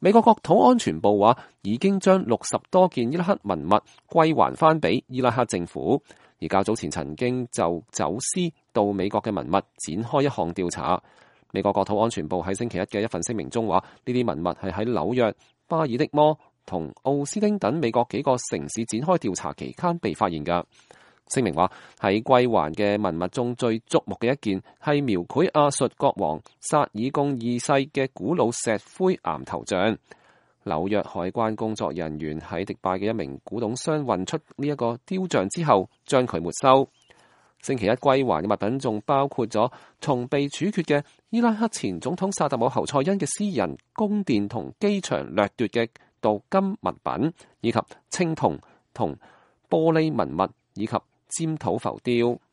美國國土安全部話已經將60多件伊拉克文物歸還翻俾伊拉克政府，而較早前曾經就走私到美國嘅文物展開一項調查。美國國土安全部喺星期一嘅一份聲明中話，呢啲文物係喺紐約、巴爾的摩同奧斯汀等美國幾個城市展開調查期間被發現㗎。聲明話喺歸還嘅文物中最矚目嘅一件係描繪亞述國王薩爾貢二世嘅古老石灰岩頭像。紐約海關工作人員喺迪拜嘅一名古董商運出呢一個雕像之後，將佢沒收。星期一歸還嘅物品仲包括咗從被處決嘅伊拉克前總統薩達姆侯賽因嘅私人宮殿同機場掠奪嘅鍍金物品，以及青銅同玻璃文物以及尖土浮雕。